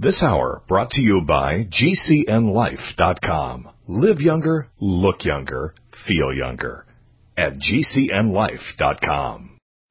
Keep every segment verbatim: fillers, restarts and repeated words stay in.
This hour brought to you by G C N life dot com. Live younger, look younger, feel younger at G C N life dot com.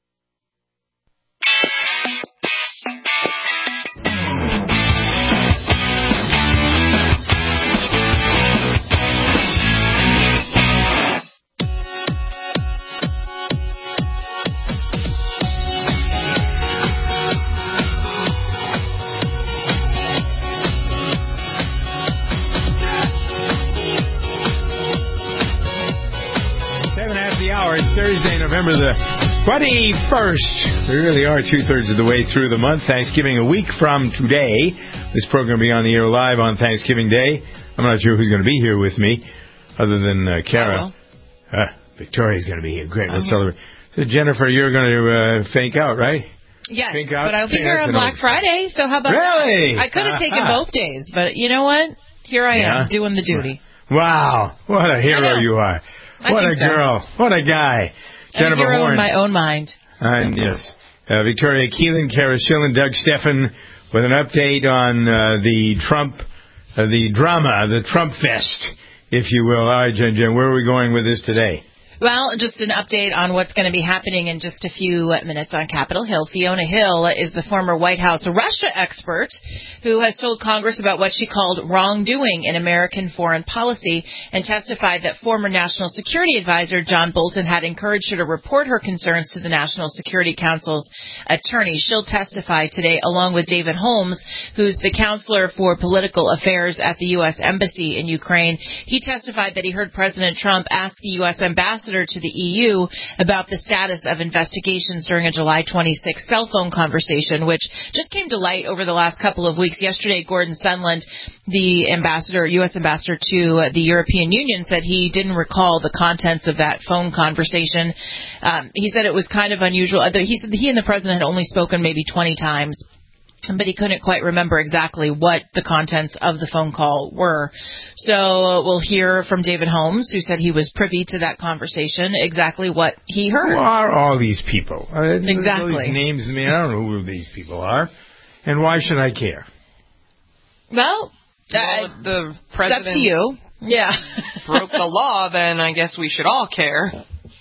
Thursday, November the twenty-first. We really are two-thirds of the way through the month. Thanksgiving a week from today. This program will be on the air live on Thanksgiving Day. I'm not sure who's going to be here with me other than uh, Kara. Uh, Victoria's going to be here. Great. Let's celebrate. So, Jennifer, you're going to uh, fake out, right? Yes, fake out? But I'll be here on Black Friday, so how about Really? that? I could have taken both days, but you know what? Here I Yeah. am, doing the duty. Wow. What a hero you are. What a so. girl. What a guy. I'm Jennifer a hero Horn. in my own mind. Uh, yes. Uh, Victoria Keelan, Kara Schillen, Doug Steffen with an update on uh, the Trump, uh, the drama, the Trump Fest, if you will. All right, Jen, Jen, where are we going with this today? Well, just an update on what's going to be happening in just a few minutes on Capitol Hill. Fiona Hill is the former White House Russia expert who has told Congress about what she called wrongdoing in American foreign policy and testified that former National Security Advisor John Bolton had encouraged her to report her concerns to the National Security Council's attorney. She'll testify today along with David Holmes, who's the counselor for political affairs at the U S Embassy in Ukraine. He testified that he heard President Trump ask the U S ambassador to the E U about the status of investigations during a July twenty-sixth cell phone conversation, which just came to light over the last couple of weeks. Yesterday, Gordon Sondland, the ambassador, U S ambassador to the European Union, said he didn't recall the contents of that phone conversation. Um, he said it was kind of unusual. He said he and the president had only spoken maybe twenty times, but he couldn't quite remember exactly what the contents of the phone call were. So we'll hear from David Holmes, who said he was privy to that conversation, exactly what he heard. Who are all these people? Uh, exactly. All these names, I mean, I don't know who these people are, and why should I care? Well, well uh, if the president it's up to you. Yeah. broke the law, then I guess we should all care.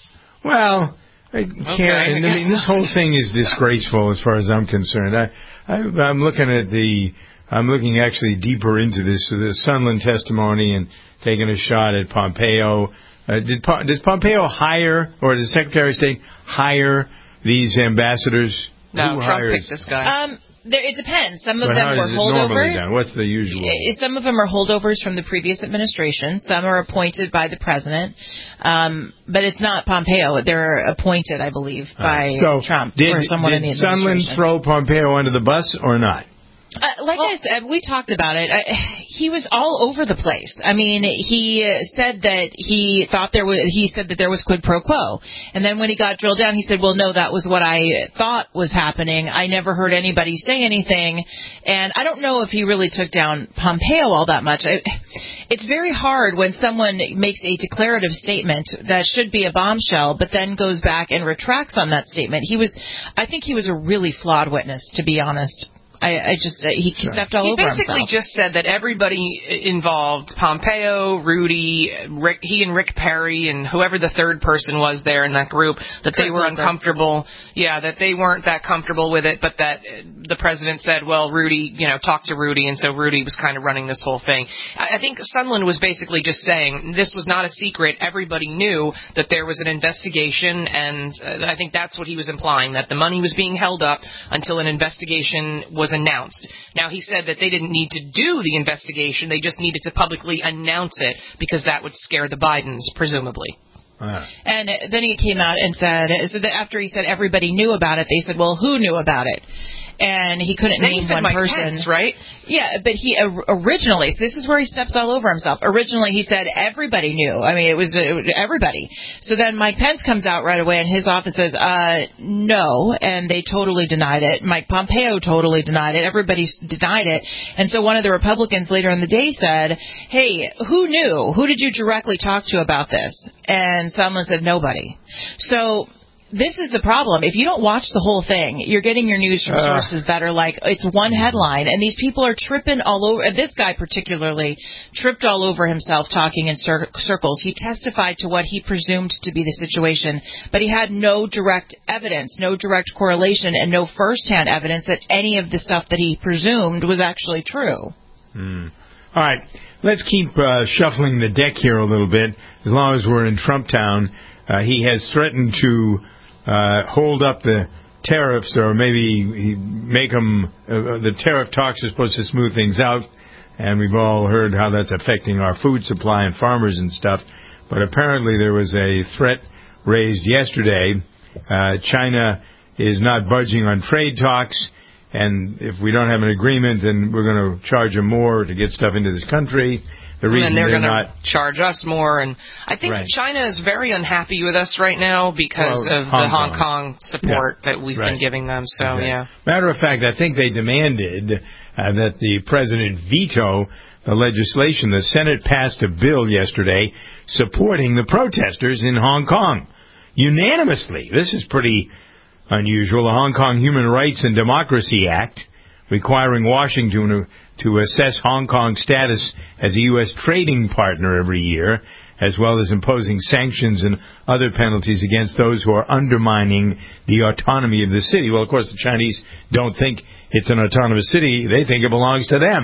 Well, I Okay, care. I And I mean, this whole thing is disgraceful as far as I'm concerned. I, I, I'm looking at the, I'm looking actually deeper into this, the Sondland testimony and taking a shot at Pompeo. Uh, did, did Pompeo hire, or did the Secretary of State hire these ambassadors? No, Who Trump hires? picked this guy. Um, there, it depends. Some of But them how were is it normally holdovers. done? What's the usual? Some of them are holdovers from the previous administration. Some are appointed by the president. Um, but it's not Pompeo. They're appointed, I believe, by so Trump did, or someone did in the Sondland administration. throw Pompeo under the bus or not? Uh, like well, I said, we talked about it. I, he was all over the place. I mean, he said that he thought there was. He said that there was quid pro quo, and then when he got drilled down, he said, "Well, no, that was what I thought was happening. I never heard anybody say anything." And I don't know if he really took down Pompeo all that much. I, it's very hard when someone makes a declarative statement that should be a bombshell, but then goes back and retracts on that statement. He was, I think, he was a really flawed witness, to be honest. I, I just, uh, he stepped all he over himself. He basically just said that everybody involved, Pompeo, Rudy, Rick, he and Rick Perry, and whoever the third person was there in that group, that they were uncomfortable. Yeah, that they weren't that comfortable with it, but that the president said, well, Rudy, you know, talk to Rudy, and so Rudy was kind of running this whole thing. I, I think Sondland was basically just saying this was not a secret. Everybody knew that there was an investigation, and uh, I think that's what he was implying, that the money was being held up until an investigation was announced. Now, he said that they didn't need to do the investigation. They just needed to publicly announce it because that would scare the Bidens, presumably. Wow. And then he came out and said, so that after he said everybody knew about it, they said, well, who knew about it? And he couldn't then name he said one Mike person. Pence, right? Yeah, but he originally, this is where he steps all over himself. Originally, he said everybody knew. I mean, it was, it was everybody. So then Mike Pence comes out right away, and his office says, uh, no, and they totally denied it. Mike Pompeo totally denied it. Everybody denied it. And so one of the Republicans later in the day said, hey, who knew? Who did you directly talk to about this? And someone said nobody. So this is the problem. If you don't watch the whole thing, you're getting your news from Uh, sources that are like, it's one headline, and these people are tripping all over. This guy particularly tripped all over himself talking in cir- circles. He testified to what he presumed to be the situation, but he had no direct evidence, no direct correlation, and no firsthand evidence that any of the stuff that he presumed was actually true. Hmm. All right, let's keep uh, shuffling the deck here a little bit. As long as we're in Trump Town, uh, he has threatened to uh, hold up the tariffs, or maybe make them. Uh, the tariff talks are supposed to smooth things out, and we've all heard how that's affecting our food supply and farmers and stuff. But apparently, there was a threat raised yesterday. Uh, China is not budging on trade talks. And if we don't have an agreement, then we're going to charge them more to get stuff into this country. The reason and they're, they're going not to charge us more. And I think right. China is very unhappy with us right now because well, of Hong the Hong Kong, Kong support yeah. that we've right. been giving them. So, okay. yeah. Matter of fact, I think they demanded uh, that the president veto the legislation. The Senate passed a bill yesterday supporting the protesters in Hong Kong unanimously. This is pretty unusual. The Hong Kong Human Rights and Democracy Act, requiring Washington to, to assess Hong Kong's status as a U S trading partner every year, as well as imposing sanctions and other penalties against those who are undermining the autonomy of the city. Well, of course, the Chinese don't think it's an autonomous city. They think it belongs to them.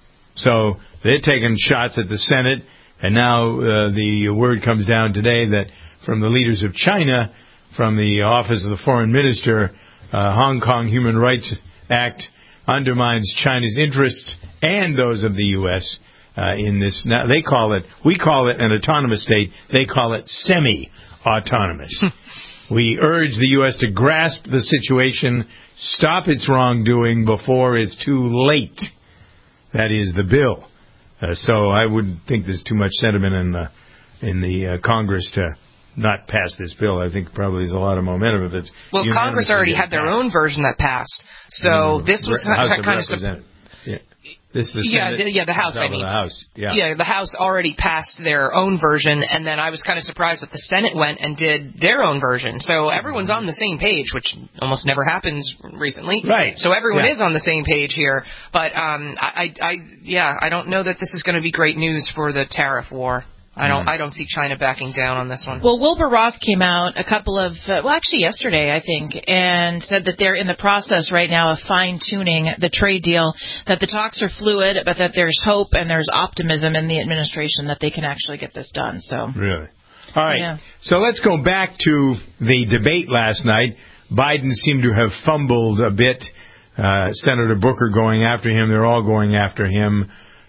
So they're taking shots at the Senate, and now uh, the word comes down today that from the leaders of China, from the Office of the Foreign Minister, uh, Hong Kong Human Rights Act undermines China's interests and those of the U S uh, in this. Now they call it, we call it an autonomous state. They call it semi-autonomous. We urge the U S to grasp the situation, stop its wrongdoing before it's too late. That is the bill. Uh, so I wouldn't think there's too much sentiment in the in the uh, Congress to not pass this bill. I think probably there's a lot of momentum if it's. Well, Congress already had their own version that passed, so mm-hmm. this was the House kind of, of. of yeah. This is the yeah, Senate. the, yeah, the House. I mean, the House. Yeah. yeah, the House already passed their own version, and then I was kind of surprised that the Senate went and did their own version. So everyone's on the same page, which almost never happens recently. Right. So everyone yeah. is on the same page here. But um, I, I, I, yeah, I don't know that this is going to be great news for the tariff war. I don't. Mm. I don't see China backing down on this one. Well, Wilbur Ross came out a couple of, uh, well, actually yesterday, I think, and said that they're in the process right now of fine-tuning the trade deal, that the talks are fluid, but that there's hope and there's optimism in the administration that they can actually get this done. So really, all right. Yeah. So let's go back to the debate last night. Biden seemed to have fumbled a bit. Uh, Senator Booker going after him. They're all going after him.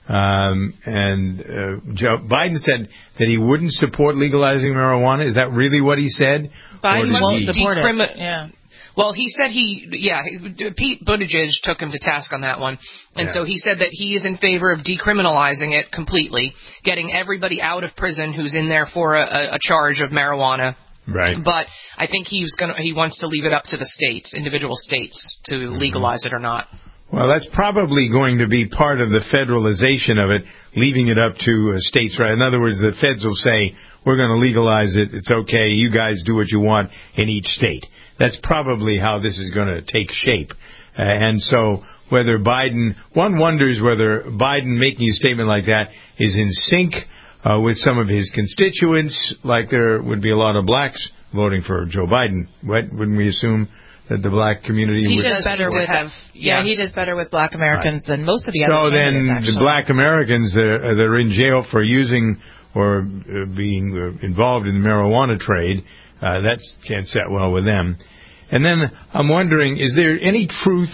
Um, and uh, Joe Biden said that he wouldn't support legalizing marijuana. Is that really what he said? Biden won't he support decrim- it. Yeah. Well, he said he, yeah, Pete Buttigieg took him to task on that one. And yeah. so he said that he is in favor of decriminalizing it completely, getting everybody out of prison who's in there for a, a charge of marijuana. Right. But I think he's gonna, he wants to leave it up to the states, individual states, to mm-hmm. legalize it or not. Well, that's probably going to be part of the federalization of it, leaving it up to uh, states, right? In other words, the feds will say, we're going to legalize it. It's okay. You guys do what you want in each state. That's probably how this is going to take shape. Uh, and so whether Biden, one wonders whether Biden making a statement like that is in sync uh, with some of his constituents, like there would be a lot of blacks voting for Joe Biden, right? Wouldn't we assume that the black community he would... does better with have, yeah, yeah, he does better with black Americans right. than most of the so other candidates, candidates, So then the black Americans that are, that are in jail for using or uh, being uh, involved in the marijuana trade, uh, that can't set well with them. And then I'm wondering, is there any truth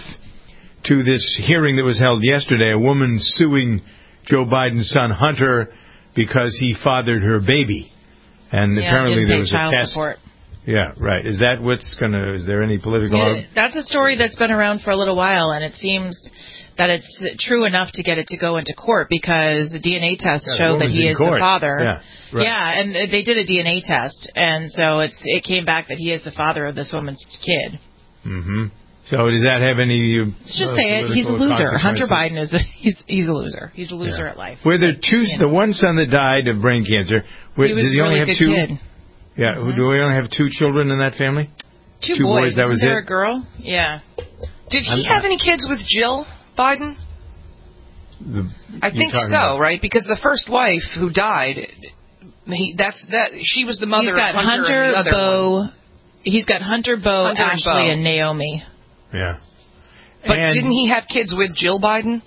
to this hearing that was held yesterday, a woman suing Joe Biden's son Hunter because he fathered her baby? And yeah, apparently there was child a test. Support. Yeah, right. Is that what's going to, is there any political... Yeah, that's a story that's been around for a little while, and it seems that it's true enough to get it to go into court because the D N A tests yeah, show that he is court. the father. Yeah, right. yeah, and they did a D N A test, and so it's it came back that he is the father of this woman's kid. Mm-hmm. So does that have any... Uh, Let's just say it. He's a loser. Hunter Biden is a, he's he's a loser. He's a loser yeah. at life. Were there two... Yeah. The one son that died of brain cancer, where, he was does he a really only have good two? Kid. Yeah. Mm-hmm. Do we only have two children in that family? Two, Two boys, boys. that was Isn't there it? a girl? Yeah. Did he I'm- have any kids with Jill Biden? The, I think so, about, right? Because the first wife who died, he, that's that. She was the mother He's got of Hunter, Hunter, and the other Bo. one. He's got Hunter, Bo, Hunter and Ashley, Bo. and Naomi. Yeah. But and, didn't he have kids with Jill Biden?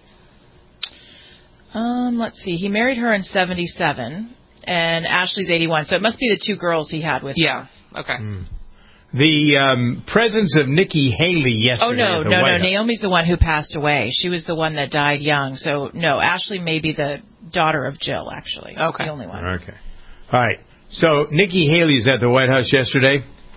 Um, let's see. He married her in seventy-seven, and Ashley's eighty-one. So it must be the two girls he had with Yeah. her. Okay. Hmm. The um, presence of Nikki Haley yesterday. Oh, no, at the no, White no. House. Naomi's the one who passed away. She was the one that died young. So, no, Ashley may be the daughter of Jill, actually. Okay. The only one. Okay. All right. So Nikki Haley's at the White House yesterday,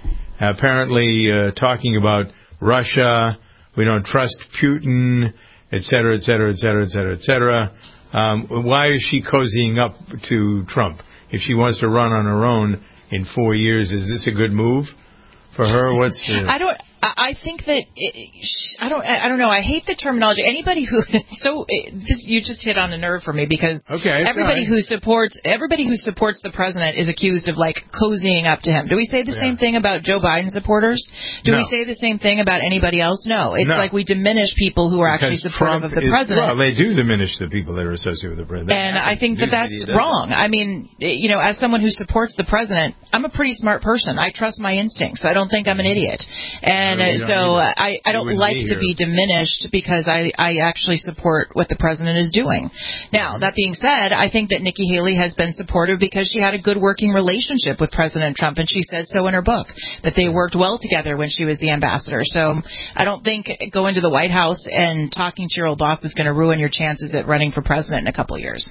apparently uh, talking about Russia. We don't trust Putin, et cetera, et cetera, et cetera, et cetera, et cetera. Um, why is she cozying up to Trump? If she wants to run on her own in four years, is this a good move for her? What's the... I don't. I think that it, I don't. I don't know. I hate the terminology. Anybody who so it, this you just hit on a nerve for me because okay, everybody right. who supports everybody who supports the president is accused of like cozying up to him. Do we say the yeah. same thing about Joe Biden supporters? Do no. we say the same thing about anybody else? No. It's no. like we diminish people who are because actually supportive Trump of the is, president. Well, they do diminish the people that are associated with the president. And I think that that's wrong. I mean, you know, as someone who supports the president, I'm a pretty smart person. I trust my instincts. I don't think I'm an idiot. And no, uh, so I, I don't like be to be diminished because I, I actually support what the president is doing. Now, that being said, I think that Nikki Haley has been supportive because she had a good working relationship with President Trump, and she said so in her book, that they worked well together when she was the ambassador. So I don't think going to the White House and talking to your old boss is going to ruin your chances at running for president in a couple of years.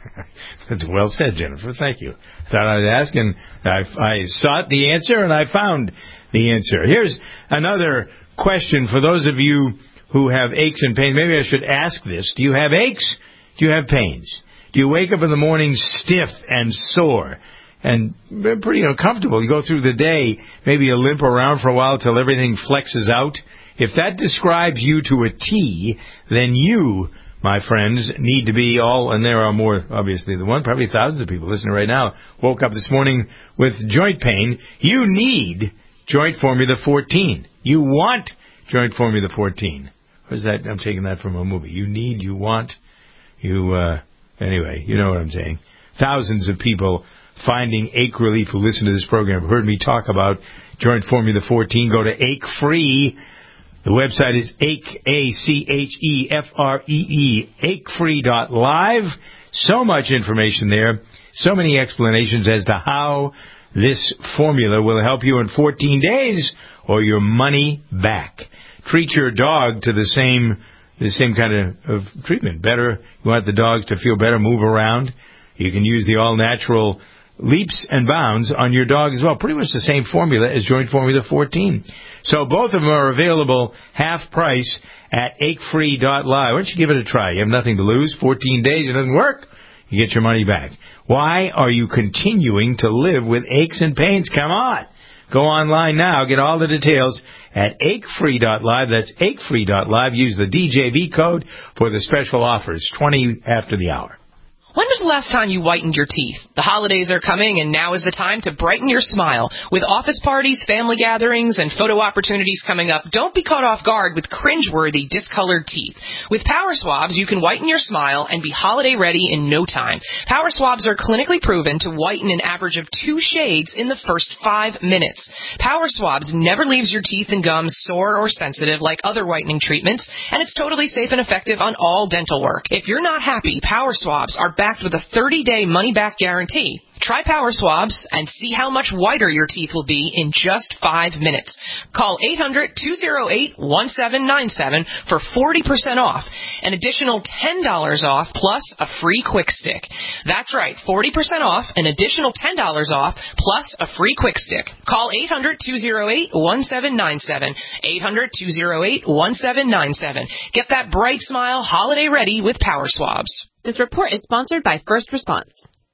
That's well said, Jennifer. Thank you. Thought I'd ask, and I, I sought the answer, and I found the answer. Here's another question for those of you who have aches and pains. Maybe I should ask this. Do you have aches? Do you have pains? Do you wake up in the morning stiff and sore and pretty uncomfortable? You go through the day, maybe you limp around for a while till everything flexes out. If that describes you to a T, then you, my friends, need to be all, and there are more, obviously, than one, probably thousands of people listening right now, woke up this morning with joint pain. You need Joint Formula fourteen. You want Joint Formula fourteen. What is that? I'm taking that from a movie. You need, you want, you, uh, anyway, you know what I'm saying. Thousands of people finding ache relief who listen to this program have heard me talk about Joint Formula fourteen. Go to Ache Free. The website is Ache, A C H E F R E E, ache free dot live. So much information there. So many explanations as to how this formula will help you in fourteen days or your money back. Treat your dog to the same the same kind of, of treatment. Better, you want the dogs to feel better, move around. You can use the all-natural leaps and bounds on your dog as well. Pretty much the same formula as Joint Formula fourteen. So both of them are available half price at ache free dot live. Why don't you give it a try? You have nothing to lose. fourteen days, it doesn't work, you get your money back. Why are you continuing to live with aches and pains? Come on. Go online now. Get all the details at ache free dot live. That's ache free dot live. Use the D J V code for the special offers, twenty after the hour. When was the last time you whitened your teeth? The holidays are coming, and now is the time to brighten your smile. With office parties, family gatherings, and photo opportunities coming up, don't be caught off guard with cringeworthy, discolored teeth. With Power Swabs, you can whiten your smile and be holiday ready in no time. Power Swabs are clinically proven to whiten an average of two shades in the first five minutes. Power Swabs never leaves your teeth and gums sore or sensitive like other whitening treatments, and it's totally safe and effective on all dental work. If you're not happy, Power Swabs are backed with a thirty-day money-back guarantee. Try Power Swabs and see how much whiter your teeth will be in just five minutes. Call eight hundred, two oh eight, one seven nine seven for forty percent off. An additional ten dollars off plus a free Quick Stick. That's right, forty percent off, an additional ten dollars off plus a free Quick Stick. Call eight hundred, two oh eight, one seven nine seven. eight hundred, two oh eight, one seven nine seven. Get that bright smile holiday ready with Power Swabs. This report is sponsored by First Response.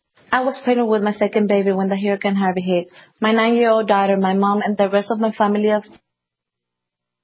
I was pregnant with my second baby when the Hurricane Harvey hit. My nine-year-old daughter, my mom, and the rest of my family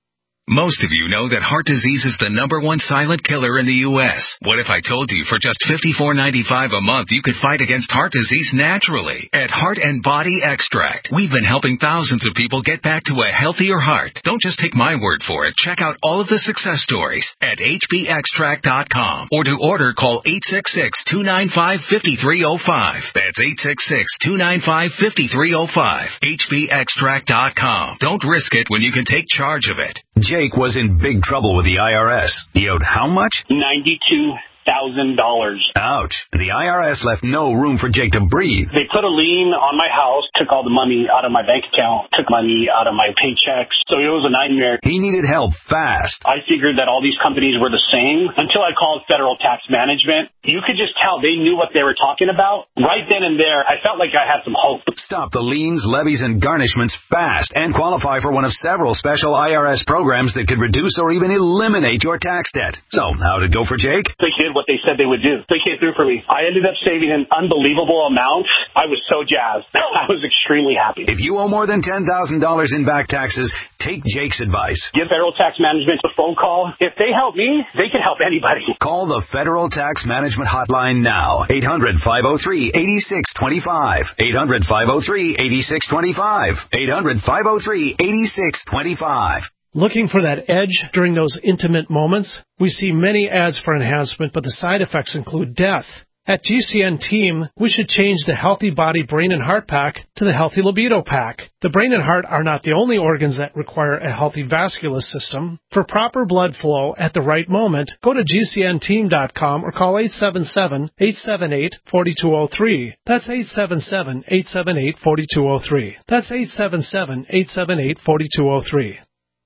Most of you know that heart disease is the number one silent killer in the U S What if I told you for just fifty-four ninety-five a month you could fight against heart disease naturally at Heart and Body Extract? We've been helping thousands of people get back to a healthier heart. Don't just take my word for it. Check out all of the success stories at H B extract dot com, or to order, call eight six six, two nine five, five three zero five. That's eight six six, two nine five, five three zero five. H B extract dot com. Don't risk it when you can take charge of it. Jake was in big trouble with the I R S. He owed how much? ninety-two thousand dollars. Ouch. The I R S left no room for Jake to breathe. They put a lien on my house, took all the money out of my bank account, took money out of my paychecks. So it was a nightmare. He needed help fast. I figured that all these companies were the same until I called Federal Tax Management. You could just tell they knew what they were talking about. Right then and there, I felt like I had some hope. Stop the liens, levies, and garnishments fast and qualify for one of several special I R S programs that could reduce or even eliminate your tax debt. So, how'd it go for Jake? They did what they said they would do. They came through for me. I ended up saving an unbelievable amount. I was so jazzed. I was extremely happy. If you owe more than ten thousand dollars in back taxes, take Jake's advice. Give Federal Tax Management a phone call. If they help me, they can help anybody. Call the Federal Tax Management Hotline now. eight hundred, five oh three, eight six two five. eight hundred, five oh three, eight six two five. eight hundred, five oh three, eight six two five. Looking for that edge during those intimate moments? We see many ads for enhancement, but the side effects include death. At G C N Team, we should change the Healthy Body Brain and Heart Pack to the Healthy Libido Pack. The brain and heart are not the only organs that require a healthy vascular system. For proper blood flow at the right moment, go to G C N team dot com or call eight seven seven, eight seven eight, four two zero three. That's eight seven seven, eight seven eight, four two zero three. That's eight seven seven, eight seven eight, four two zero three.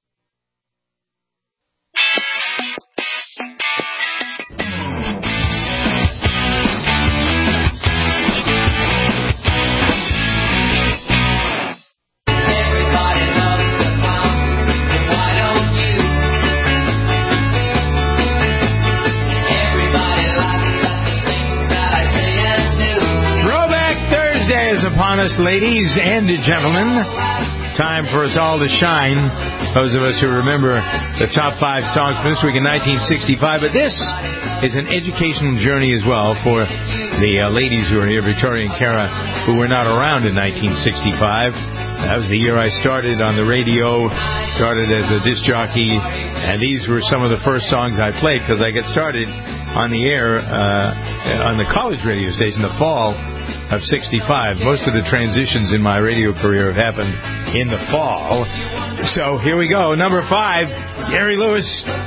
Upon us, ladies and gentlemen. Time for us all to shine. Those of us who remember the top five songs from this week in nineteen sixty-five. But this is an educational journey as well for the uh, ladies who are here, Victoria and Kara, who were not around in nineteen sixty-five. That was the year I started on the radio, started as a disc jockey, and these were some of the first songs I played because I got started on the air uh, on the college radio station in the fall of sixty-five. Most of the transitions in my radio career have happened in the fall. So here we go. Number five, Gary Lewis.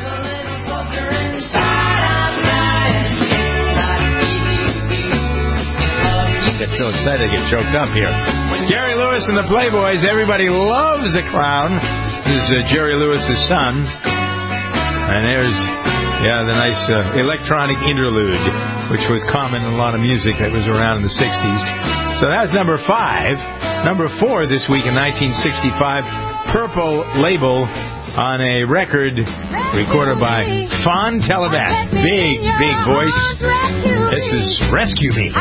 I get so excited I get choked up here. Gary Lewis and the Playboys. Everybody loves the clown. This is uh, Jerry Lewis's son. And there's, yeah, the nice uh, electronic interlude, which was common in a lot of music that was around in the sixties. So that's number five. Number four this week in nineteen sixty-five, Purple Label on a record recorded by Fawn Telebat. Big, big voice. This is Rescue Me.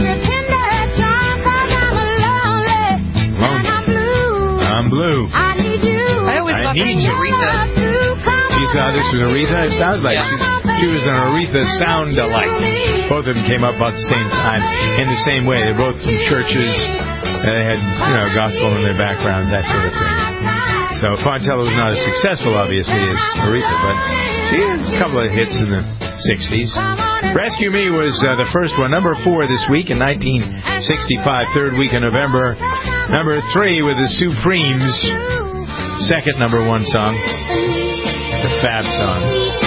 Lonely. I'm blue. I need you. I always thought this was Aretha. You thought this was Aretha? It sounds like yeah. she, she was an Aretha sound-alike. Both of them came up about the same time in the same way. They're both from churches. They had, you know, gospel in their background, that sort of thing. So Fontella was not as successful, obviously, as Aretha, but she had a couple of hits in the sixties. Rescue Me was uh, the first one. Number four this week in nineteen sixty-five, third week in November. Number three with the Supremes. Second number one song. The Fab song.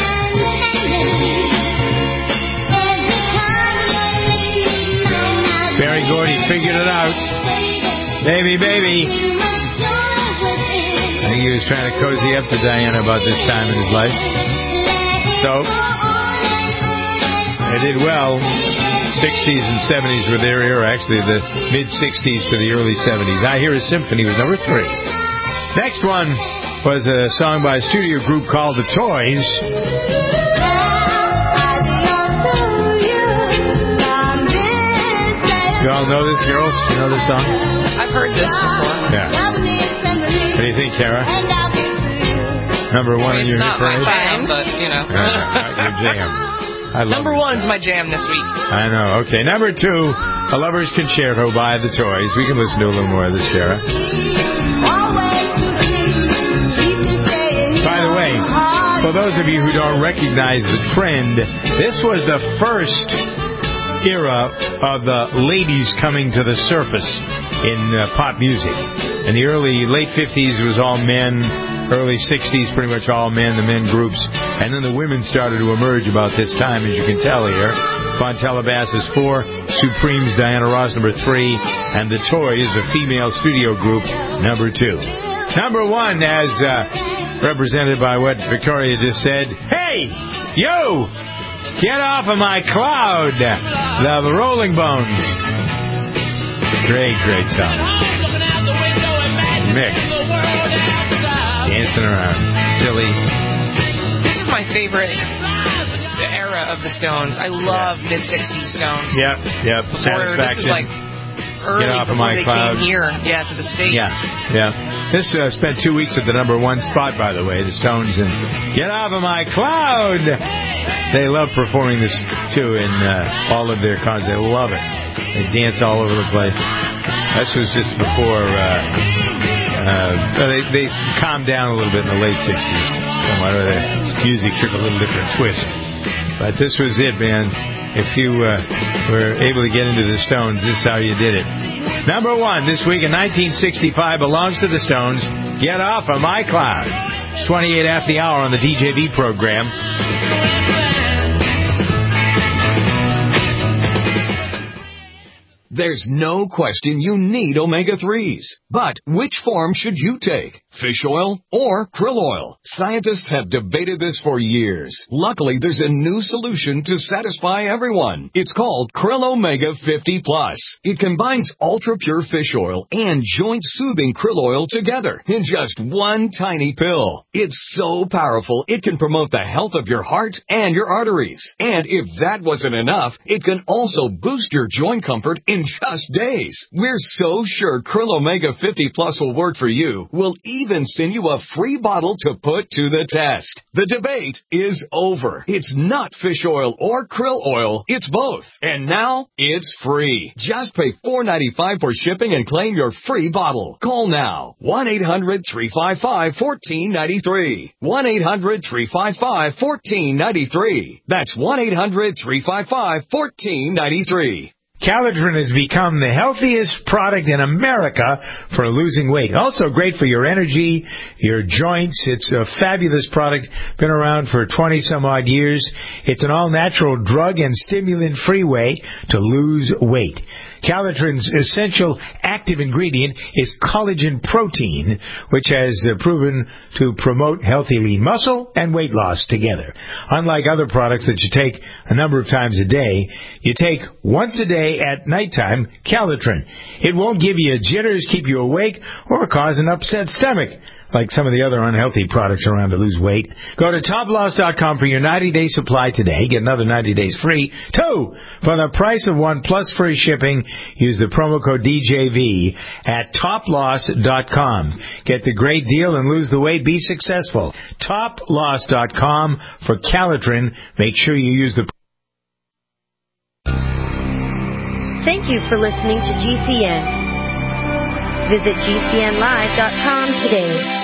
Berry Gordy figured it out. Baby, baby. I think he was trying to cozy up to Diana about this time in his life. So, they did well. sixties and seventies were their era. Actually, the mid-sixties to the early seventies. I Hear a Symphony was number three. Next one was a song by a studio group called The Toys. You all know this, girls? You know this song? I've heard this before. Yeah. What do you think, Kara? Number one in It's your not hit my parade? jam, but, you know. Uh, not your jam. I love Number it. one's my jam this week. I know. Okay, number two, A Lover's Concerto by The Toys. We can listen to a little more of this, Kara. By the way, for those of you who don't recognize the trend, this was the first era of the ladies coming to the surface in uh, pop music. In the early, late fifties, it was all men. Early sixties, pretty much all men, the men groups. And then the women started to emerge about this time, as you can tell here. Fontella Bass is four, Supremes, Diana Ross, number three, and The Toys, a female studio group, number two. Number one, as uh, represented by what Victoria just said, hey, yo, get off of my cloud, the Rolling Bones. Great, great song. Mick. Dancing around. Silly. This is my favorite era of the Stones. I love yeah. mid-sixties Stones. Yep, yep. Before, Satisfaction. This is like early Get off of before my they cloud. came here, yeah, to the States. Yeah, yeah. This uh, spent two weeks at the number one spot, by the way, the Stones, and Get Off of My Cloud. They love performing this, too, in uh, all of their concerts. They love it. They dance all over the place. This was just before... Uh, Uh, they, they calmed down a little bit in the late sixties. The music took a little different twist. But this was it, man. If you uh, were able to get into the Stones, this is how you did it. Number one this week in nineteen sixty-five belongs to the Stones. Get Off of My Cloud. It's twenty-eight after the hour on the D J V program. There's no question you need omega threes. But which form should you take? Fish oil or krill oil? Scientists have debated this for years. Luckily, there's a new solution to satisfy everyone. It's called Krill Omega fifty plus. It combines ultra-pure fish oil and joint-soothing krill oil together in just one tiny pill. It's so powerful, it can promote the health of your heart and your arteries. And if that wasn't enough, it can also boost your joint comfort in just days. We're so sure Krill Omega fifty plus will work for you. We'll even send you a free bottle to put to the test. The debate is over. It's not fish oil or krill oil. It's both. And now it's free. Just pay four dollars and ninety-five cents for shipping and claim your free bottle. Call now. one eight hundred three five five one four nine three. one eight hundred three five five one four nine three. That's one eight hundred three five five one four nine three. Calitrin has become the healthiest product in America for losing weight. Also great for your energy, your joints. It's a fabulous product. Been around for twenty some odd years. It's an all-natural drug and stimulant-free way to lose weight. Calitrin's essential active ingredient is collagen protein, which has uh, proven to promote healthy lean muscle and weight loss together. Unlike other products that you take a number of times a day, you take once a day at nighttime Calitrin. It won't give you jitters, keep you awake, or cause an upset stomach, like some of the other unhealthy products around to lose weight. Go to top loss dot com for your ninety-day supply today. Get another ninety days free. Two, for the price of one plus free shipping, use the promo code D J V at top loss dot com. Get the great deal and lose the weight. Be successful. top loss dot com for Calitrin. Make sure you use the... Thank you for listening to G C N. Visit G C N live dot com today.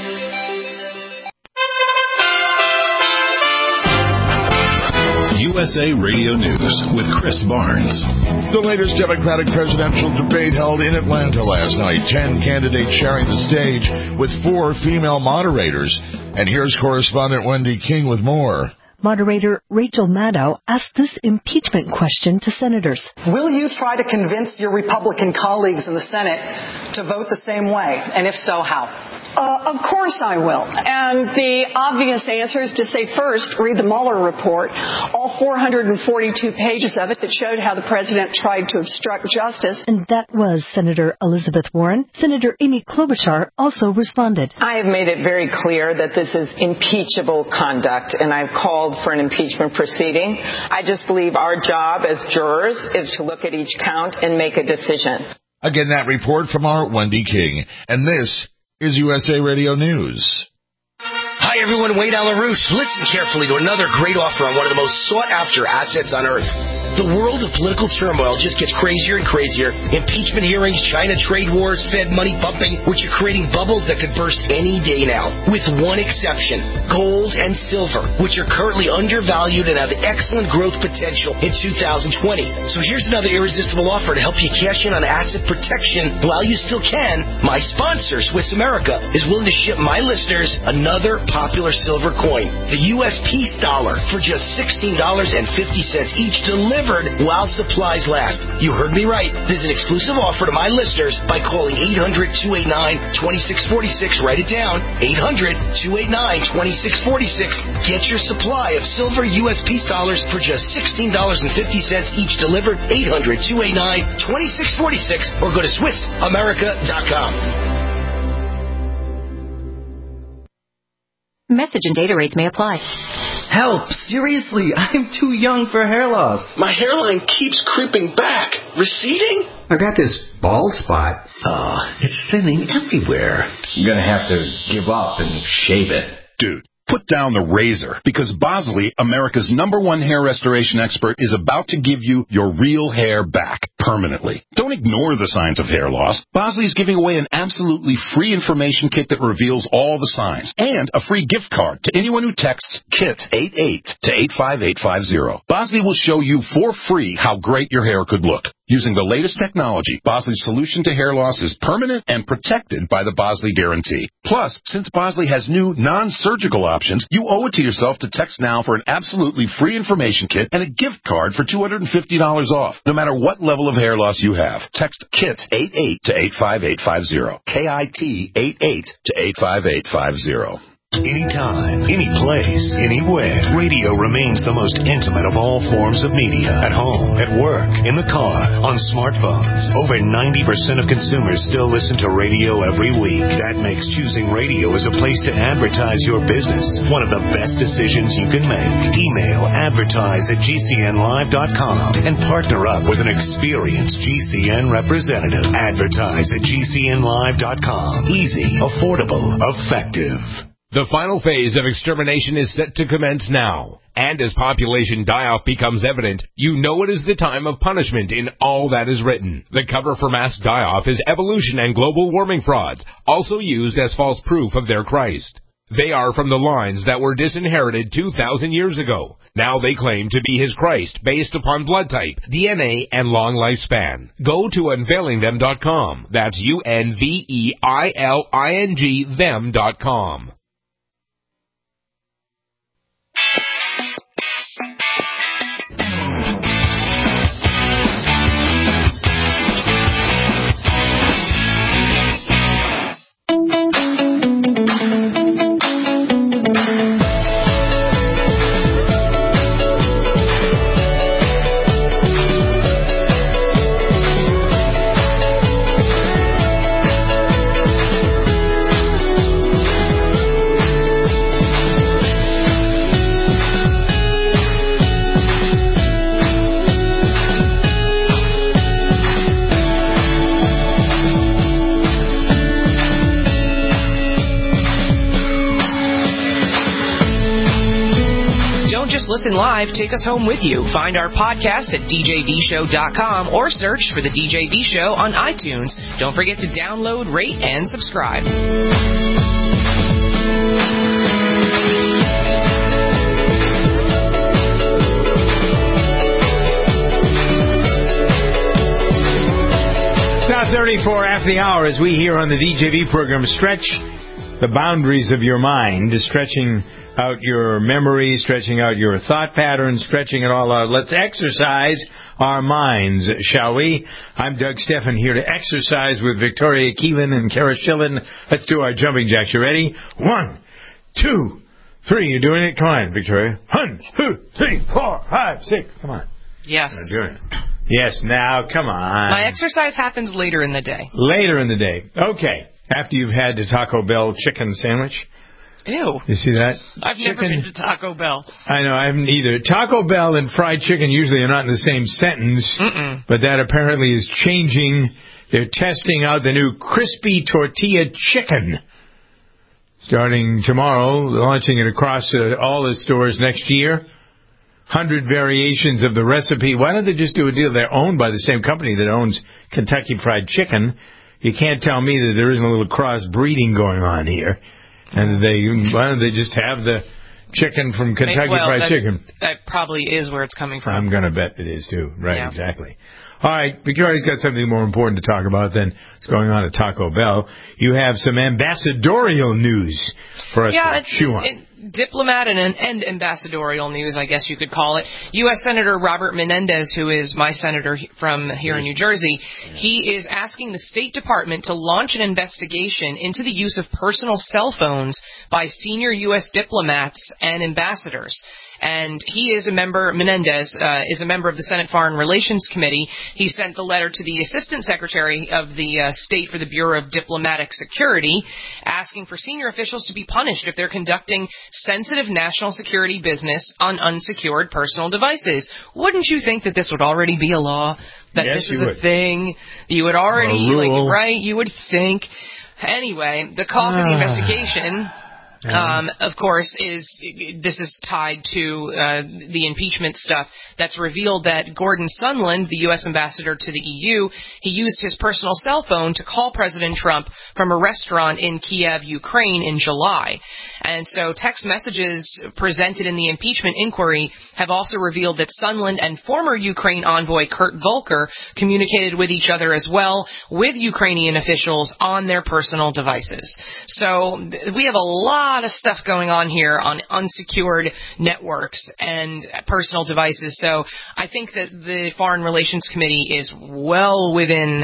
U S A Radio News with Chris Barnes. The latest Democratic presidential debate held in Atlanta last night. Ten candidates sharing the stage with four female moderators. And here's correspondent Wendy King with more. Moderator Rachel Maddow asked this impeachment question to senators. Will you try to convince your Republican colleagues in the Senate to vote the same way? And if so, how? Uh, of course I will. And the obvious answer is to say first, read the Mueller report, all four hundred forty-two pages of it that showed how the president tried to obstruct justice. And that was Senator Elizabeth Warren. Senator Amy Klobuchar also responded. I have made it very clear that this is impeachable conduct, and I've called for an impeachment proceeding. I just believe our job as jurors is to look at each count and make a decision. Again, that report from our Wendy King. And this is U S A Radio News. Hi, Hi, everyone. Wayne Allen Roos. Listen carefully to another great offer on one of the most sought-after assets on earth. The world of political turmoil just gets crazier and crazier. Impeachment hearings, China trade wars, Fed money pumping, which are creating bubbles that could burst any day now. With one exception, gold and silver, which are currently undervalued and have excellent growth potential in two thousand twenty. So here's another irresistible offer to help you cash in on asset protection while you still can. My sponsor, Swiss America, is willing to ship my listeners another popular silver coin, the U S Peace Dollar, for just sixteen dollars and fifty cents each, delivered while supplies last. You heard me right. This is an exclusive offer to my listeners by calling eight hundred, two eight nine, two six four six. Write it down. eight hundred, two eight nine, two six four six. Get your supply of silver U S Peace Dollars for just sixteen dollars and fifty cents each, delivered eight hundred, two eight nine, two six four six, or go to Swiss America dot com. Message and data rates may apply. Help! Seriously, I'm too young for hair loss. My hairline keeps creeping back. Receding? I've got this bald spot. Oh, it's thinning everywhere. I'm gonna have to give up and shave it. Dude, put down the razor, because Bosley, America's number one hair restoration expert, is about to give you your real hair back permanently. Don't ignore the signs of hair loss. Bosley is giving away an absolutely free information kit that reveals all the signs, and a free gift card to anyone who texts KIT eighty-eight to eight five eight five zero. Bosley will show you for free how great your hair could look. Using the latest technology, Bosley's solution to hair loss is permanent and protected by the Bosley Guarantee. Plus, since Bosley has new non-surgical options, you owe it to yourself to text now for an absolutely free information kit and a gift card for two hundred fifty dollars off, no matter what level of hair loss you have. Text KIT eighty-eight to eight five eight five zero. K I T eighty-eight to eight five eight five zero. Anytime, any place, anywhere, radio remains the most intimate of all forms of media. At home, at work, in the car, on smartphones. Over ninety percent of consumers still listen to radio every week. That makes choosing radio as a place to advertise your business one of the best decisions you can make. Email advertise at G C N live dot com and partner up with an experienced G C N representative. Advertise at G C N live dot com. Easy, affordable, effective. The final phase of extermination is set to commence now. And as population die-off becomes evident, you know it is the time of punishment in all that is written. The cover for mass die-off is evolution and global warming frauds, also used as false proof of their Christ. They are from the lines that were disinherited two thousand years ago. Now they claim to be his Christ based upon blood type, D N A, and long lifespan. Go to unveiling them dot com. That's U N V E I L I N G them dot com. Listen live, take us home with you. Find our podcast at D J V show dot com or search for The D J V Show on iTunes. Don't forget to download, rate, and subscribe. It's now thirty-four after the hour as we here on the D J V program stretch the boundaries of your mind, stretching out your memory, stretching out your thought patterns, stretching it all out. Let's exercise our minds, shall we? I'm Doug Steffen here to exercise with Victoria Keelan and Kara Schillen. Let's do our jumping jacks. You ready? One, two, three. You're doing it? Come on, Victoria. One, two, three, four, five, six. Come on. Yes. You're doing it. Yes, now, come on. My exercise happens later in the day. Later in the day. Okay. After you've had the Taco Bell chicken sandwich. Ew. You see that? I've chicken. never been to Taco Bell. I know, I haven't either. Taco Bell and fried chicken usually are not in the same sentence, Mm-mm. but that apparently is changing. They're testing out the new crispy tortilla chicken. starting tomorrow, launching it across uh, all the stores next year. Hundred variations of the recipe. Why don't they just do a deal? They're owned by the same company that owns Kentucky Fried Chicken. You can't tell me that there isn't a little cross-breeding going on here. And they why don't they just have the chicken from Kentucky well, Fried that, Chicken? That probably is where it's coming from. I'm going to bet it is, too. Right, yeah. Exactly. All right, Victoria's got something more important to talk about than what's going on at Taco Bell. You have some ambassadorial news for us yeah, to chew on. It, diplomat and, and ambassadorial news, I guess you could call it. U S Senator Robert Menendez, who is my senator from here in New Jersey, he is asking the State Department to launch an investigation into the use of personal cell phones by senior U S diplomats and ambassadors. And he is a member, Menendez, uh, is a member of the Senate Foreign Relations Committee. He sent the letter to the Assistant Secretary of the uh, State for the Bureau of Diplomatic Security, asking for senior officials to be punished if they're conducting sensitive national security business on unsecured personal devices. Wouldn't you think that this would already be a law? That yes, this is you a would. thing? You would already, like, right? You would think. Anyway, the call for the investigation... Um, of course, is this is tied to uh, the impeachment stuff that's revealed that Gordon Sondland, the U S ambassador to the E U, he used his personal cell phone to call President Trump from a restaurant in Kiev, Ukraine in July. And so text messages presented in the impeachment inquiry have also revealed that Sondland and former Ukraine envoy Kurt Volker communicated with each other as well with Ukrainian officials on their personal devices. So we have a lot of stuff going on here on unsecured networks and personal devices. So I think that the Foreign Relations Committee is well within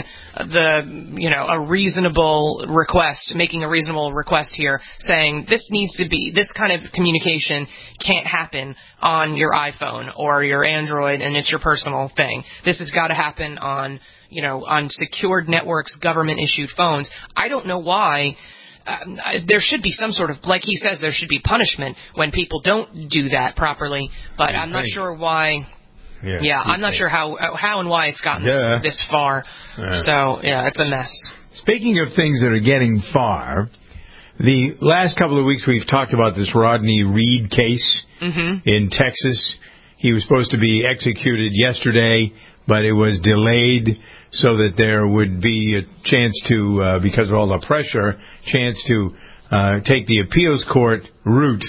the, you know, a reasonable request, making a reasonable request here, saying this needs to be, this kind of communication can't happen on your iPhone or your Android and it's your personal thing. This has got to happen on, you know, on secured networks, government-issued phones. I don't know why. Um, there should be some sort of, like he says, there should be punishment when people don't do that properly, but I'm not sure why. Yeah, yeah I'm not sure how how and why it's gotten yeah. this, this far. Yeah. So, yeah, it's a mess. Speaking of things that are getting far, the last couple of weeks we've talked about this Rodney Reed case mm-hmm. in Texas. He was supposed to be executed yesterday, but it was delayed so that there would be a chance to, uh, because of all the pressure, chance to uh, take the appeals court route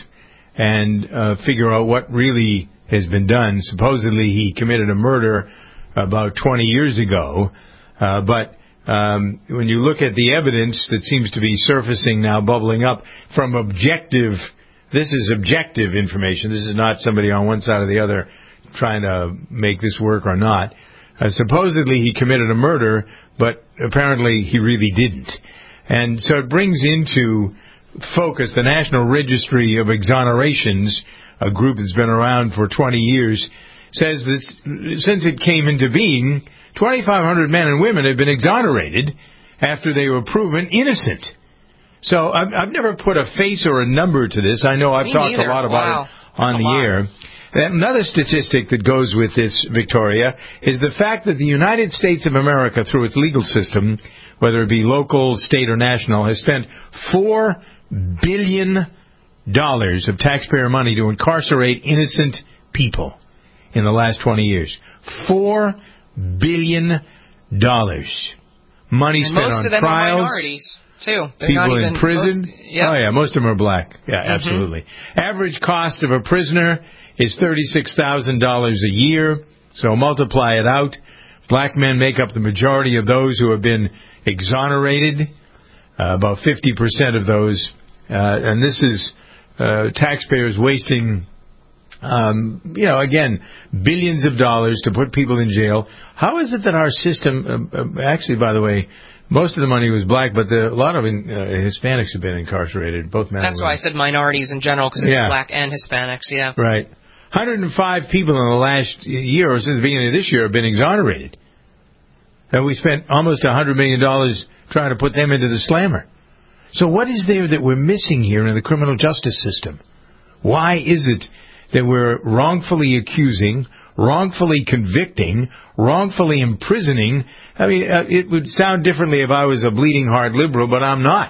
and uh, figure out what really has been done. Supposedly he committed a murder about twenty years ago, uh, but um, when you look at the evidence that seems to be surfacing now, bubbling up from objective, this is objective information. This is not somebody on one side or the other trying to make this work or not. Uh, supposedly he committed a murder, but apparently he really didn't. And so it brings into focus the National Registry of Exonerations, a group that's been around for twenty years, says that since it came into being, twenty-five hundred men and women have been exonerated after they were proven innocent. So I've, I've never put a face or a number to this. I know I've Me talked neither. a lot about wow. it on That's the air. Another statistic that goes with this, Victoria, is the fact that the United States of America, through its legal system, whether it be local, state, or national, has spent four billion dollars of taxpayer money to incarcerate innocent people in the last twenty years. Four billion dollars. Money and spent most on of them trials. Are minorities, too. They're people not in even prison. Most, yeah. Oh, yeah, most of them are black. Yeah, Mm-hmm. absolutely. Average cost of a prisoner is thirty-six thousand dollars a year, so multiply it out. Black men make up the majority of those who have been exonerated, uh, about fifty percent of those. Uh, and this is uh, taxpayers wasting, um, you know, again, billions of dollars to put people in jail. How is it that our system, uh, uh, actually, by the way, most of the money was black, but the, a lot of uh, Hispanics have been incarcerated, both men That's and women. why I said minorities in general, because it's Yeah. black and Hispanics, yeah. Right. one hundred five people in the last year, or since the beginning of this year, have been exonerated. And we spent almost one hundred million dollars trying to put them into the slammer. So what is there that we're missing here in the criminal justice system? Why is it that we're wrongfully accusing, wrongfully convicting, wrongfully imprisoning? I mean, uh, it would sound differently if I was a bleeding heart liberal, but I'm not.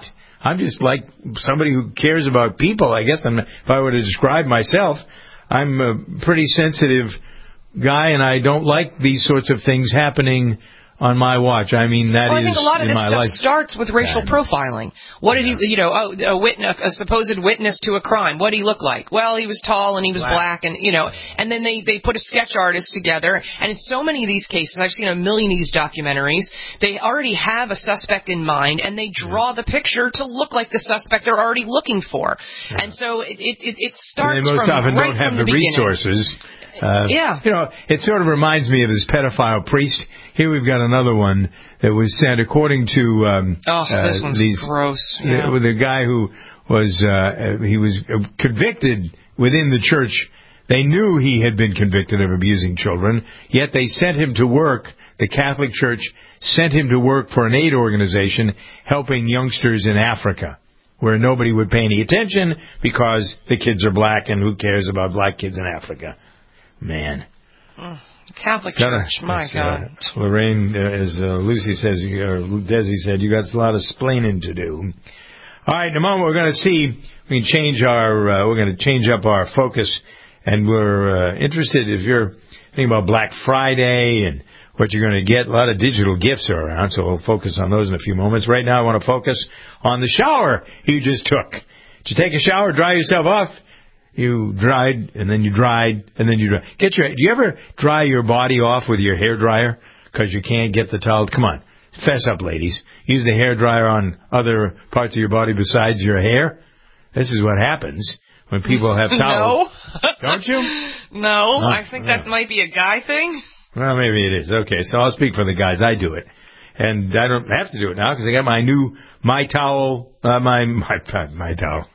I'm just like somebody who cares about people. I guess I'm, if I were to describe myself, I'm a pretty sensitive guy, and I don't like these sorts of things happening on my watch. I mean, that well, is I think a lot of in this my stuff life. starts with racial Yeah. profiling. What did he, you know, oh, a, witness, a supposed witness to a crime. What did he look like? Well, he was tall and he was black, black and, you know, and then they, they put a sketch artist together. And in so many of these cases, I've seen a million of these documentaries, they already have a suspect in mind, and they draw the picture to look like the suspect they're already looking for. Yeah. And so it, it, it starts and they most from often right don't have from the, the resources. Uh, yeah. You know, it sort of reminds me of this pedophile priest. Here we've got another one that was sent according to um, oh, uh, this one's these, gross. Yeah. The, the guy who was uh, he was convicted within the church. They knew he had been convicted of abusing children, yet they sent him to work. The Catholic Church sent him to work for an aid organization helping youngsters in Africa, where nobody would pay any attention because the kids are black, and who cares about black kids in Africa? Man. Mm, Catholic Church, my God. Uh, Lorraine, uh, as uh, Lucy says, or Desi said, you got a lot of splaining to do. All right, in a moment we're going to see, we can change our, uh, we're going to change up our focus, and we're uh, interested, if you're thinking about Black Friday and what you're going to get, a lot of digital gifts are around, so we'll focus on those in a few moments. Right now I want to focus on the shower you just took. Did you take a shower, dry yourself off? You dried, and then you dried, and then you dried. Get your, do you ever dry your body off with your hair dryer because you can't get the towel? Come on, fess up, ladies. Use the hair dryer on other parts of your body besides your hair. This is what happens when people have towels. No. Don't you? No, oh, I think that might be a guy thing. Well, maybe it is. Okay, so I'll speak for the guys. I do it. And I don't have to do it now because I got my new My Towel, uh, my, my, my towel.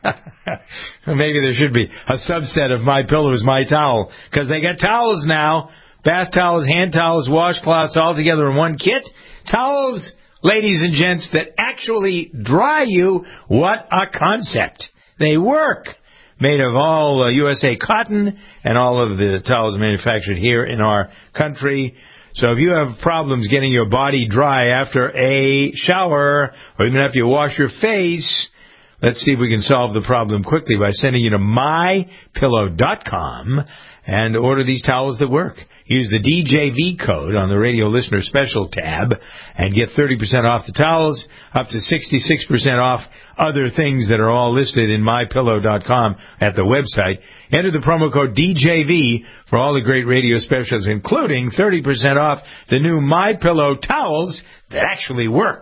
Maybe there should be a subset of My Pillows, My Towel, because they got towels now. Bath towels, hand towels, washcloths all together in one kit. Towels, ladies and gents, that actually dry you. What a concept. They work. Made of all uh, U S A cotton, and all of the towels manufactured here in our country. So if you have problems getting your body dry after a shower, or even after you wash your face, let's see if we can solve the problem quickly by sending you to my pillow dot com and order these towels that work. Use the D J V code on the radio listener special tab and get thirty percent off the towels, up to sixty-six percent off other things that are all listed in my pillow dot com at the website. Enter the promo code D J V for all the great radio specials, including thirty percent off the new MyPillow towels that actually work.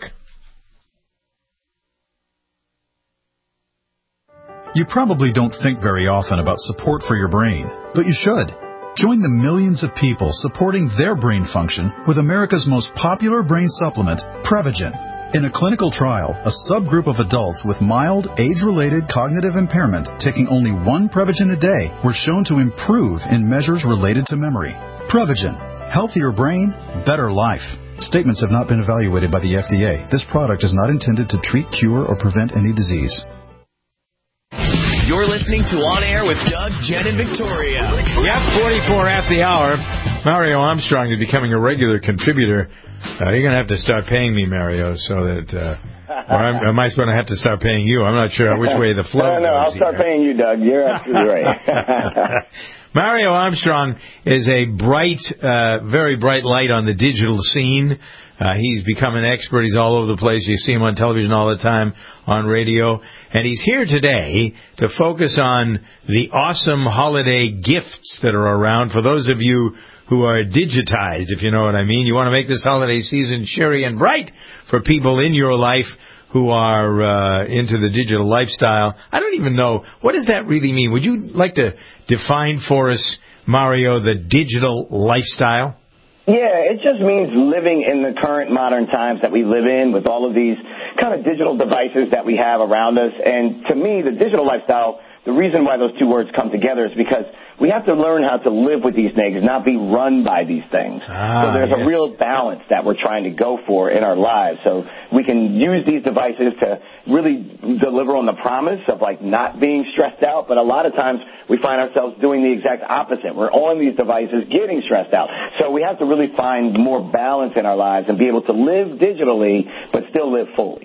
You probably don't think very often about support for your brain, but you should. Join the millions of people supporting their brain function with America's most popular brain supplement, Prevagen. In a clinical trial, a subgroup of adults with mild, age-related cognitive impairment taking only one Prevagen a day were shown to improve in measures related to memory. Prevagen. Healthier brain, better life. Statements have not been evaluated by the F D A. This product is not intended to treat, cure, or prevent any disease. You're listening to On Air with Doug, Jen, and Victoria. Yep, forty-four after the hour. Mario Armstrong is becoming a regular contributor. Uh, you're going to have to start paying me, Mario, so that... Uh, or I'm, am I supposed to have to start paying you? I'm not sure which way the flow No, no, I'll start here. paying you, Doug. You're absolutely right. Mario Armstrong is a bright, uh, very bright light on the digital scene. Uh, he's become an expert. He's all over the place. You see him on television all the time, on radio. And he's here today to focus on the awesome holiday gifts that are around for those of you who are digitized, if you know what I mean. You want to make this holiday season cheery and bright for people in your life who are uh, into the digital lifestyle. I don't even know. What does that really mean? Would you like to define for us, Mario, the digital lifestyle? Yeah, it just means living in the current modern times that we live in with all of these kind of digital devices that we have around us. And to me, the digital lifestyle, the reason why those two words come together is because we have to learn how to live with these things, not be run by these things. Ah, so there's yes. a real balance that we're trying to go for in our lives. So we can use these devices to really deliver on the promise of, like, not being stressed out. But a lot of times we find ourselves doing the exact opposite. We're on these devices getting stressed out. So we have to really find more balance in our lives and be able to live digitally but still live fully. If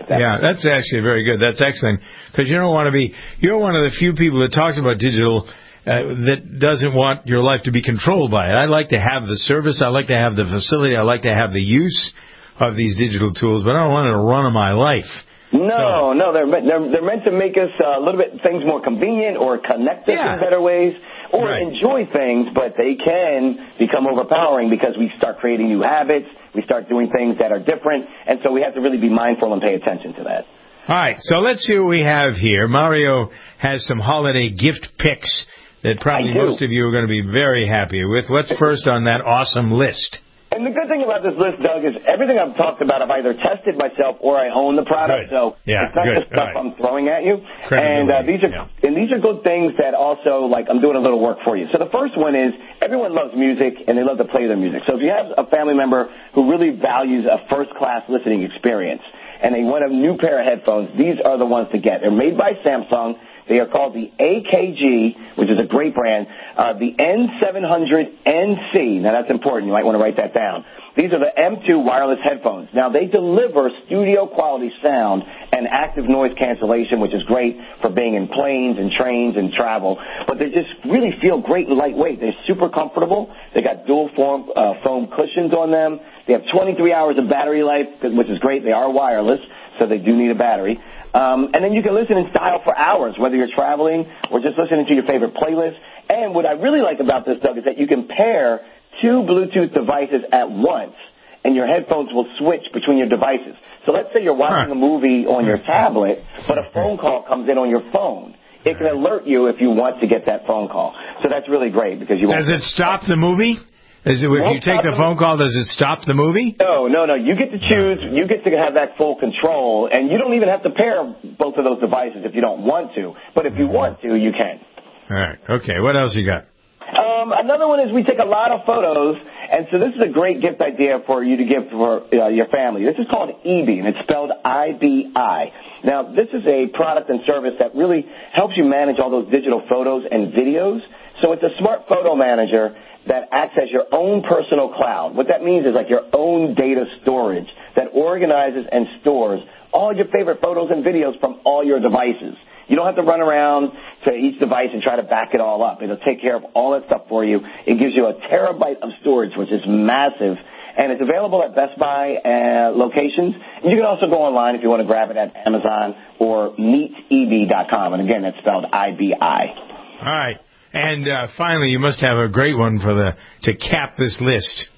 like that. Yeah, that's actually very good. That's excellent. Because you don't want to be, you're one of the few people that talks about digital uh, that doesn't want your life to be controlled by it. I like to have the service. I like to have the facility. I like to have the use of these digital tools, but I don't want it to run my life. No, so. no, they're, they're they're meant to make us uh, a little bit things more convenient or connect us yeah. in better ways or right. enjoy things, but they can become overpowering because we start creating new habits, we start doing things that are different, and so we have to really be mindful and pay attention to that. All right, so let's see what we have here. Mario has some holiday gift picks that probably most of you are going to be very happy with. What's first on that awesome list? And the good thing about this list, Doug, is everything I've talked about, I've either tested myself or I own the product. Good. So yeah, it's not good. just stuff right. I'm throwing at you. And uh, these are yeah. and these are good things that also, like, I'm doing a little work for you. So the first one is everyone loves music and they love to play their music. So if you have a family member who really values a first-class listening experience and they want a new pair of headphones, these are the ones to get. They're made by Samsung. They are called the A K G, which is a great brand, uh, the N seven hundred N C. Now, that's important. You might want to write that down. These are the M two wireless headphones. Now, they deliver studio-quality sound and active noise cancellation, which is great for being in planes and trains and travel. But they just really feel great and lightweight. They're super comfortable. They got dual foam, uh, foam cushions on them. They have twenty-three hours of battery life, which is great. They are wireless, so they do need a battery. Um, and then you can listen in style for hours, whether you're traveling or just listening to your favorite playlist. And what I really like about this, Doug, is that you can pair two Bluetooth devices at once, and your headphones will switch between your devices. So let's say you're watching a movie on your tablet, but a phone call comes in on your phone. It can alert you if you want to get that phone call. So that's really great because you won't. Does it stop the movie? Is it, if you take the phone call, does it stop the movie? No, no, no. You get to choose. You get to have that full control, and you don't even have to pair both of those devices if you don't want to. But if you want to, you can. All right. Okay. What else you got? Um, another one is we take a lot of photos, and so this is a great gift idea for you to give for uh, your family. This is called E B, and it's spelled I B I. Now, this is a product and service that really helps you manage all those digital photos and videos. So it's a smart photo manager that acts as your own personal cloud. What that means is like your own data storage that organizes and stores all your favorite photos and videos from all your devices. You don't have to run around to each device and try to back it all up. It'll take care of all that stuff for you. It gives you a terabyte of storage, which is massive, and it's available at Best Buy uh, locations. And you can also go online if you want to grab it at Amazon or meet e b dot com. And again, that's spelled I B I. All right. And uh, finally, you must have a great one for the to cap this list.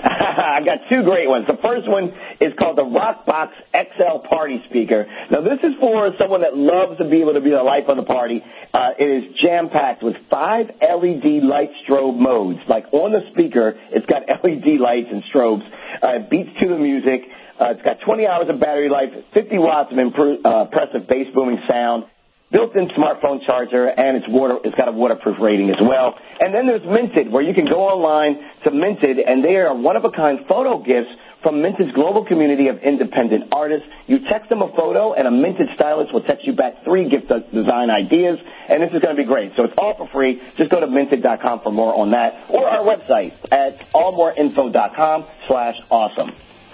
I got two great ones. The first one is called the Rockbox X L Party Speaker. Now, this is for someone that loves to be able to be the life of the party. Uh, it is jam-packed with five L E D light strobe modes. Like on the speaker, it's got L E D lights and strobes. Uh, it beats to the music. Uh, it's got twenty hours of battery life, fifty watts of impro- uh, impressive bass booming sound, built-in smartphone charger, and it's water. It's got a waterproof rating as well. And then there's Minted, where you can go online to Minted, and they are one-of-a-kind photo gifts from Minted's global community of independent artists. You text them a photo, and a Minted stylist will text you back three gift design ideas, and this is going to be great. So it's all for free. Just go to minted dot com for more on that, or our website at allmoreinfo dot com slash awesome.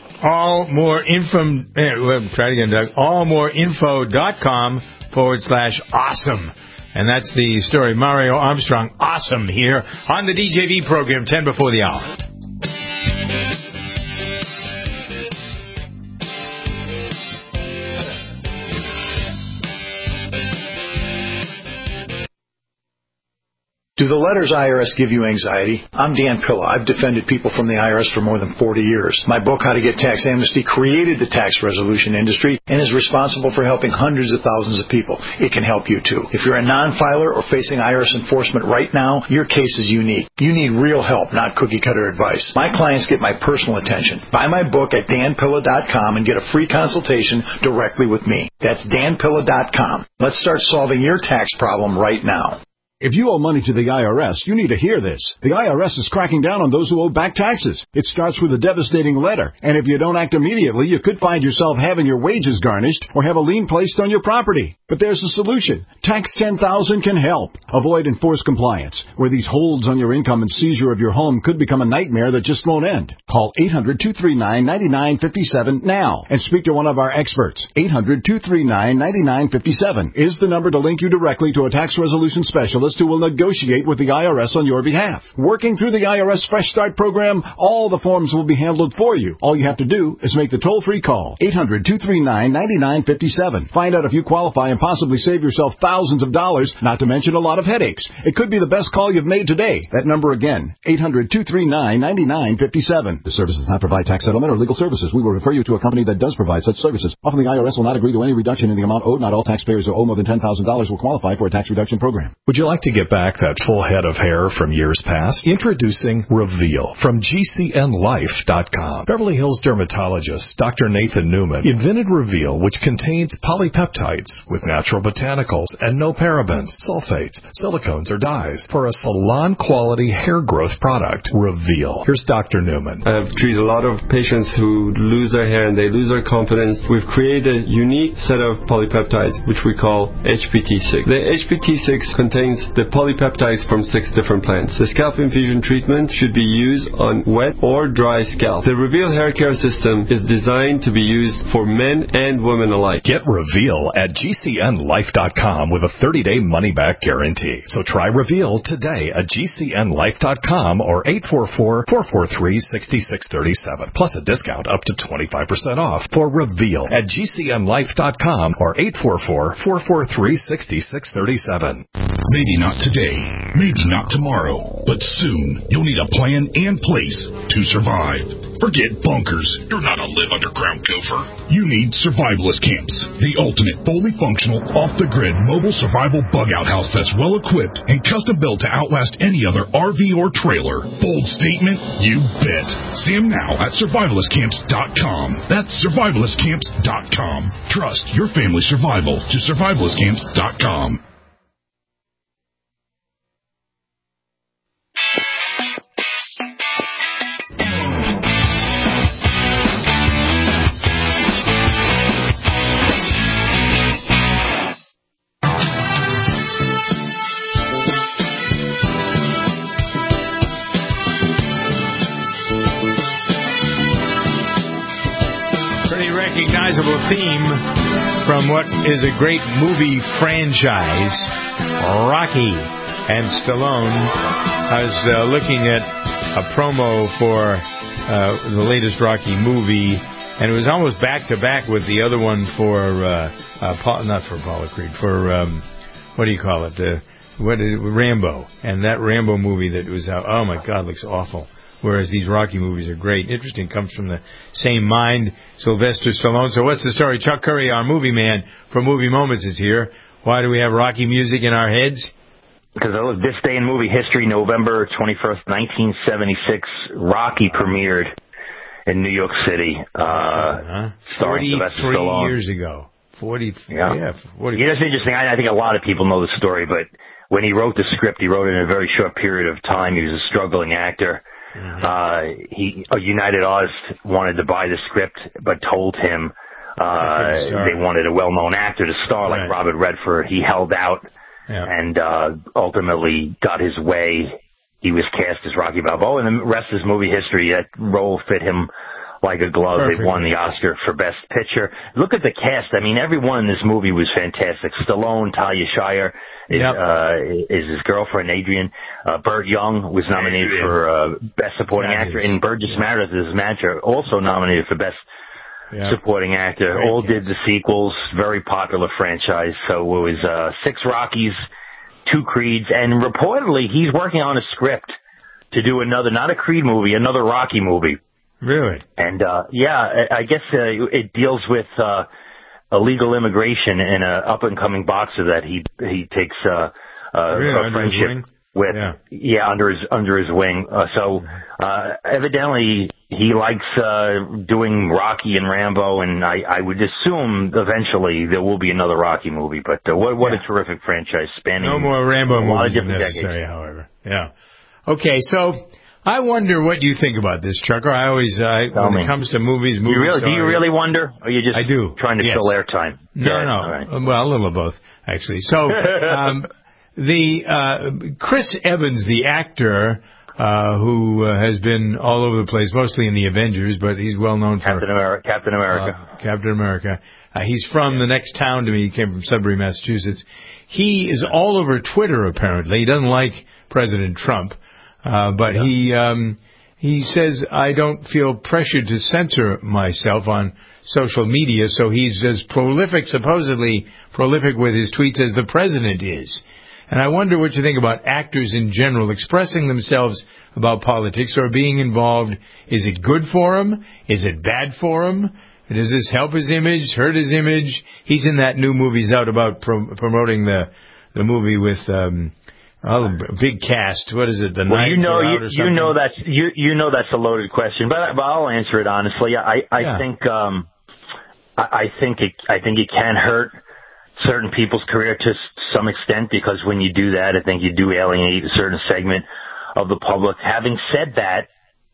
All more info. Eh, try it again, Doug. allmoreinfo dot com forward slash awesome. And that's the story. Mario Armstrong, awesome, here on the D J V program, ten before the hour. Do the letters I R S give you anxiety? I'm Dan Pilla. I've defended people from the I R S for more than forty years. My book, How to Get Tax Amnesty, created the tax resolution industry and is responsible for helping hundreds of thousands of people. It can help you, too. If you're a non-filer or facing I R S enforcement right now, your case is unique. You need real help, not cookie-cutter advice. My clients get my personal attention. Buy my book at dan pilla dot com and get a free consultation directly with me. That's dan pilla dot com. Let's start solving your tax problem right now. If you owe money to the I R S, you need to hear this. The I R S is cracking down on those who owe back taxes. It starts with a devastating letter, and if you don't act immediately, you could find yourself having your wages garnished or have a lien placed on your property. But there's a solution. Tax ten thousand can help. Avoid enforced compliance, where these holds on your income and seizure of your home could become a nightmare that just won't end. Call eight hundred, two three nine, nine nine five seven now and speak to one of our experts. eight hundred, two three nine, nine nine five seven is the number to link you directly to a tax resolution specialist who will negotiate with the I R S on your behalf. Working through the I R S Fresh Start program, all the forms will be handled for you. All you have to do is make the toll-free call. eight hundred, two three nine, nine nine five seven. Find out if you qualify and possibly save yourself thousands of dollars, not to mention a lot of headaches. It could be the best call you've made today. That number again, eight hundred, two three nine, nine nine five seven. The service does not provide tax settlement or legal services. We will refer you to a company that does provide such services. Often the I R S will not agree to any reduction in the amount owed. Not all taxpayers who owe more than ten thousand dollars will qualify for a tax reduction program. Would you like to get back that full head of hair from years past? Introducing Reveal from G C N life dot com. Beverly Hills dermatologist Doctor Nathan Newman invented Reveal, which contains polypeptides with natural botanicals and no parabens, sulfates, silicones, or dyes for a salon-quality hair growth product. Reveal. Here's Doctor Newman. I've treated a lot of patients who lose their hair and they lose their confidence. We've created a unique set of polypeptides, which we call H P T six. The H P T six contains the polypeptides from six different plants. The scalp infusion treatment should be used on wet or dry scalp. The Reveal hair care system is designed to be used for men and women alike. Get Reveal at G C N life dot com with a thirty-day money-back guarantee. So try Reveal today at G C N life dot com or eight four four, four four three, six six three seven. Plus a discount up to twenty-five percent off for Reveal at G C N life dot com or eight four four, four four three, six six three seven. Maybe not today, maybe not tomorrow, but soon you'll need a plan and place to survive. Forget bunkers. You're not a live underground gopher. You need survivalist camps, the ultimate fully functional, off-the-grid mobile survival bug-out house that's well-equipped and custom-built to outlast any other R V or trailer. Bold statement? You bet. See them now at survivalist camps dot com. That's survivalist camps dot com. Trust your family's survival to survivalist camps dot com. Recognizable theme from what is a great movie franchise, Rocky and Stallone. I was uh, looking at a promo for uh, the latest Rocky movie, and it was almost back to back with the other one for uh, uh, Paul, not for Apollo Creed, for um, what do you call it? The what is, Rambo, and that Rambo movie that was out. Oh my God, looks awful. Whereas these Rocky movies are great. Interesting, comes from the same mind, Sylvester Stallone. So what's the story? Chuck Curry, our movie man from Movie Moments, is here. Why do we have Rocky music in our heads? Because look, this day in movie history, November twenty-first, nineteen seventy-six, Rocky premiered in New York City. Uh, huh? Starring Sylvester Stallone. forty-three years ago. forty, yeah. yeah forty. You know, it's interesting. I, I think a lot of people know the story, but when he wrote the script, he wrote it in a very short period of time. He was a struggling actor. Mm-hmm. Uh, he, uh, United Artists wanted to buy the script, but told him, uh, they wanted a well-known actor to star like right. Robert Redford. He held out yeah. and, uh, ultimately got his way. He was cast as Rocky Balboa, and the rest is movie history. That role fit him like a glove. Perfect. They won the Oscar for Best Picture. Look at the cast. I mean, everyone in this movie was fantastic. Stallone, Talia Shire, Is, yep. uh, is his girlfriend, Adrian. Uh, Burt Young was nominated Adrian. for uh, Best Supporting that Actor, is. and Burgess Meredith, his manager, also nominated for Best yep. Supporting Actor. Great All kids. did the sequels, very popular franchise. So it was uh, six Rockies, two Creeds, and reportedly he's working on a script to do another, not a Creed movie, another Rocky movie. Really? And, uh, yeah, I guess uh, it deals with uh, illegal immigration and an up-and-coming boxer that he he takes uh, uh, really? a friendship. with yeah, yeah under his under his wing. Uh, so uh, evidently he likes uh, doing Rocky and Rambo, and I, I would assume eventually there will be another Rocky movie. But uh, what what yeah. a terrific franchise spanning no more Rambo a lot movies of different necessary, decades. however. Yeah. Okay, so I wonder what you think about this, Chuck. I always uh, when me. it comes to movies, movies. Do you really, so do you I, really wonder, or are you just I do. trying to yes. fill airtime? No, yeah, no. Right. Well, a little of both, actually. So, um, the uh, Chris Evans, the actor uh, who uh, has been all over the place, mostly in the Avengers, but he's well known for Captain America. Captain America. Uh, Captain America. Uh, he's from the next town to me. He came from Sudbury, Massachusetts. He is all over Twitter. Apparently, he doesn't like President Trump, uh, but yeah. he um, he says I don't feel pressured to censor myself on social media. So he's as prolific, supposedly prolific with his tweets as the president is. And I wonder what you think about actors in general expressing themselves about politics or being involved. Is it good for him? Is it bad for him? Does this help his image, hurt his image? He's in that new movie he's out about pro- promoting the the movie with um, oh, big cast. What is it? The well, you know, you, you know that's you you know that's a loaded question, but, but I'll answer it honestly. I I yeah. think um, I, I think it I think it can hurt certain people's career to some extent, because when you do that, I think you do alienate a certain segment of the public. Having said that,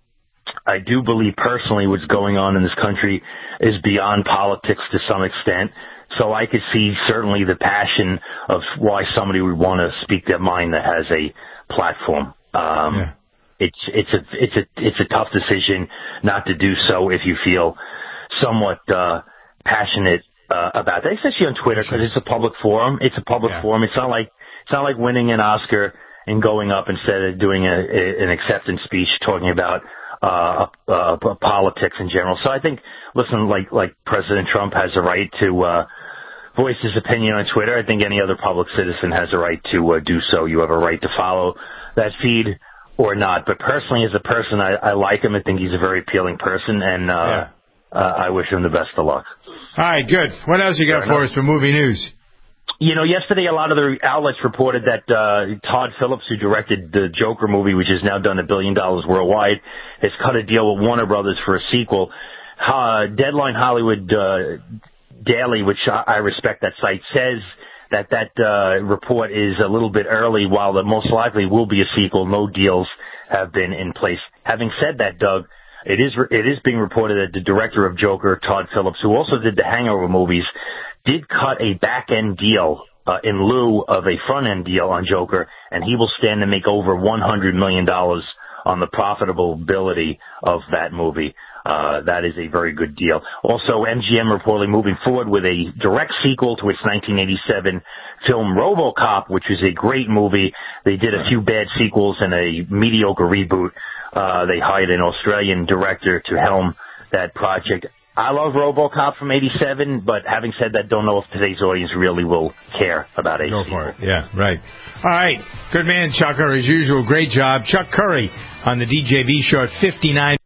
I do believe personally what's going on in this country is beyond politics to some extent. So I could see certainly the passion of why somebody would want to speak their mind that has a platform. Um, yeah. It's it's a it's a it's a tough decision not to do so if you feel somewhat uh, passionate uh, about that, especially on Twitter, because it's a public forum. It's a public yeah. forum. It's not like it's not like winning an Oscar and going up instead of doing a, a, an acceptance speech talking about uh, uh, uh, politics in general. So I think, listen, like like President Trump has a right to uh, voice his opinion on Twitter. I think any other public citizen has a right to uh, do so. You have a right to follow that feed or not. But personally, as a person, I, I like him. I think he's a very appealing person, and uh, yeah. uh, I wish him the best of luck. All right, good. What else you got Fair for enough. us for movie news? You know, yesterday a lot of the outlets reported that uh, Todd Phillips, who directed the Joker movie, which has now done a billion dollars worldwide, has cut a deal with Warner Brothers for a sequel. Uh, Deadline Hollywood uh, Daily, which I, I respect that site, says that that uh, report is a little bit early, while there most likely will be a sequel. No deals have been in place. Having said that, Doug, it is it is being reported that the director of Joker, Todd Phillips, who also did the Hangover movies, did cut a back-end deal uh, in lieu of a front-end deal on Joker, and he will stand to make over one hundred million dollars on the profitability of that movie. Uh, that is a very good deal. Also, M G M reportedly moving forward with a direct sequel to its nineteen eighty-seven film RoboCop, which is a great movie. They did a few bad sequels and a mediocre reboot. Uh, they hired an Australian director to helm that project. I love RoboCop from eighty-seven, but having said that, don't know if today's audience really will care about a Go sequel. for it. Yeah, right. All right. Good man, Chucker, as usual. Great job. Chuck Curry on the D J V show at fifty-nine.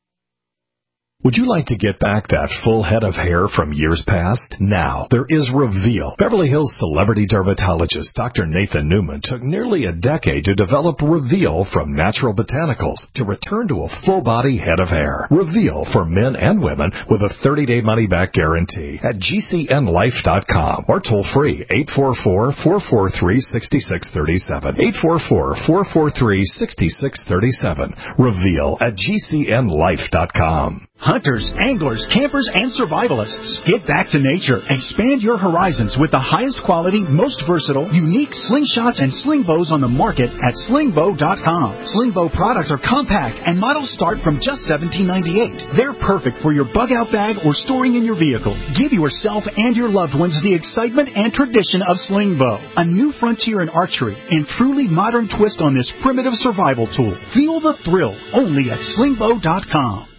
Would you like to get back that full head of hair from years past? Now, there is Reveal. Beverly Hills celebrity dermatologist Doctor Nathan Newman took nearly a decade to develop Reveal from natural botanicals to return to a full-body head of hair. Reveal for men and women with a thirty-day money-back guarantee at G C N life dot com or toll-free eight four four, four four three, six six three seven. eight four four, four four three, six six three seven. Reveal at G C N life dot com. Hunters, anglers, campers, and survivalists. Get back to nature. Expand your horizons with the highest quality, most versatile, unique slingshots and sling bows on the market at sling bow dot com. Sling bow products are compact and models start from just seventeen ninety-eight. They're perfect for your bug out bag or storing in your vehicle. Give yourself and your loved ones the excitement and tradition of sling bow. A new frontier in archery and truly modern twist on this primitive survival tool. Feel the thrill only at sling bow dot com.